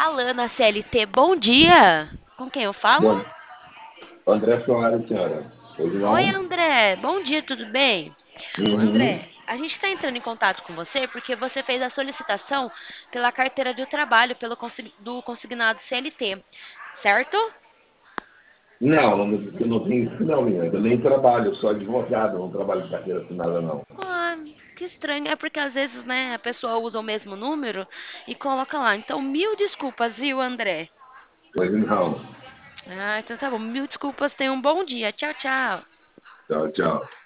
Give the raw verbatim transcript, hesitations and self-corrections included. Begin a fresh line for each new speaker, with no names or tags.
Alana C L T, bom dia. Com quem eu falo?
Bom, André Soares, senhora. Tudo
Oi,
bom?
André. Bom dia, tudo bem?
Uhum.
André, a gente está entrando em contato com você porque você fez a solicitação pela carteira de trabalho pelo consi- do consignado C L T, certo?
Não, não, eu não tenho isso não, menina. Eu nem trabalho, eu sou advogado, não trabalho de carteira assinada, não.
Ah, que estranho. É porque às vezes, né, a pessoa usa o mesmo número e coloca lá. Então, mil desculpas, viu, André?
Pois não.
Ah, então tá bom. Mil desculpas. Tenha um bom dia. Tchau, tchau.
Tchau, tchau.